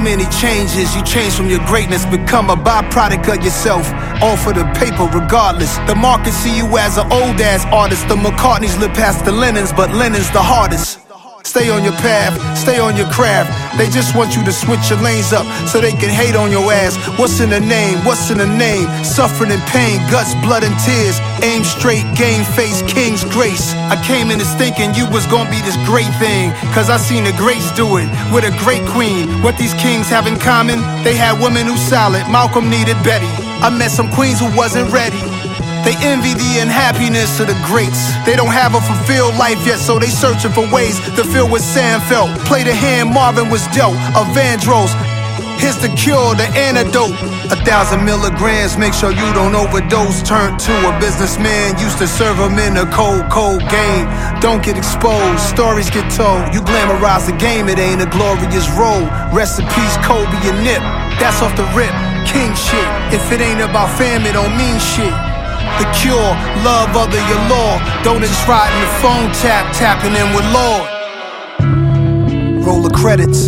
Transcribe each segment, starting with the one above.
many changes. You change from your greatness, become a byproduct of yourself. All for the paper regardless. The market see you as an old ass artist. The McCartneys live past the Lennons, but Lennon's the hardest. Stay on your path, stay on your craft. They just want you to switch your lanes up so they can hate on your ass. What's in the name? What's in the name? Suffering and pain, guts, blood and tears. Aim straight, game face, king's grace. I came in this thinking you was gonna be this great thing, cause I seen the greats do it with a great queen. What these kings have in common? They had women who solid. Malcolm needed Betty. I met some queens who wasn't ready. They envy the unhappiness of the greats. They don't have a fulfilled life yet, so they searching for ways to feel what Sam felt. Play the hand Marvin was dealt, of Vandross. Here's the cure, the antidote. 1,000 milligrams, make sure you don't overdose. Turn to a businessman, used to serve him in a cold, cold game. Don't get exposed, stories get told. You glamorize the game, it ain't a glorious role. Rest in peace, Kobe and Nip. That's off the rip, king shit. If it ain't about fam, it don't mean shit. The cure, love other your law. Don't just ride in the phone tap, tapping in with Lord. Roll the credits.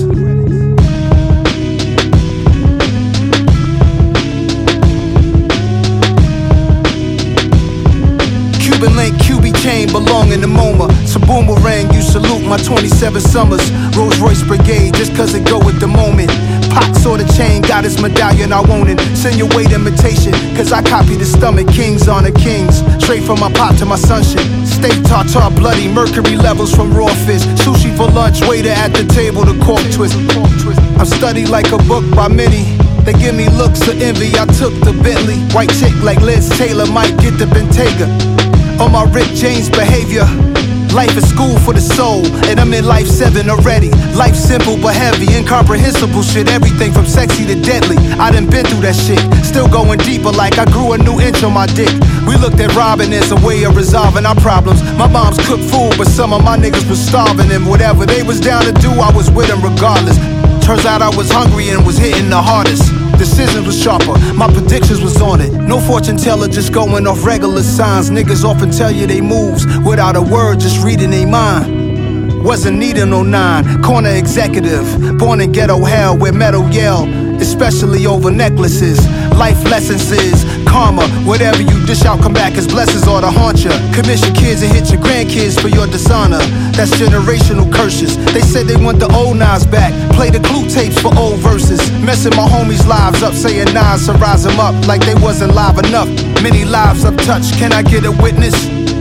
Cuban link, QB chain, belonging to MoMA. So boomerang, you salute my 27 summers. Rolls Royce Brigade, just cause it go with the moment. Pac saw the chain, got his medallion, I want it. Send your weight imitation, cause I copy the stomach. Kings on the kings, straight from my pop to my sunshine. Steak tartar, bloody, mercury levels from raw fish. Sushi for lunch, waiter at the table, the cork twist. I'm studied like a book by many. They give me looks of envy, I took the Bentley. White chick like Liz Taylor might get the Bentayga. On my Rick James behavior. Life is school for the soul, and I'm in life 7 already. Life simple but heavy, incomprehensible shit. Everything from sexy to deadly. I done been through that shit. Still going deeper like I grew a new inch on my dick. We looked at robbing as a way of resolving our problems. My mom's cooked food, but some of my niggas was starving. And whatever they was down to do, I was with them regardless. Turns out I was hungry and was hitting the hardest. Decisions was sharper, my predictions was on it. No fortune teller, just going off regular signs. Niggas often tell you they moves without a word, just reading they mind. Wasn't needing no 9, corner executive. Born in ghetto hell where metal yell, especially over necklaces. Life lessons is karma. Whatever you dish out, come back as blessings or to haunt ya. Commission kids and hit your grandkids for your dishonor. That's generational curses. They said they want the old Nas back. Play the clue tapes for old verses. Messing my homies' lives up, saying Nas to rise them up like they wasn't live enough. Many lives untouched. Can I get a witness?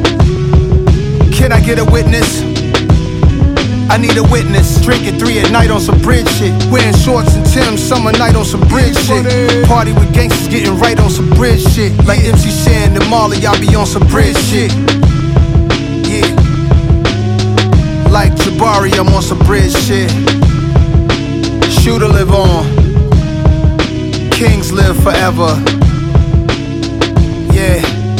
Can I get a witness? I need a witness. Drinking 3 at night on some bridge shit. Wearing shorts and Timbs summer night on some bridge shit. Party with gangsters getting right on some bridge shit. Like MC Shan and Marley, I be on some bridge shit. Yeah. Like Jabari, I'm on some bridge shit. Shooter live on. Kings live forever. Yeah.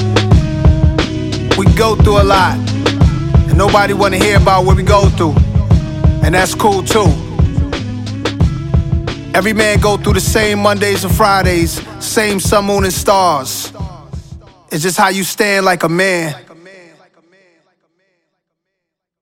We go through a lot, and nobody wanna hear about what we go through. And that's cool too. Every man go through the same Mondays and Fridays, same sun, moon, and stars. It's just how you stand like a man.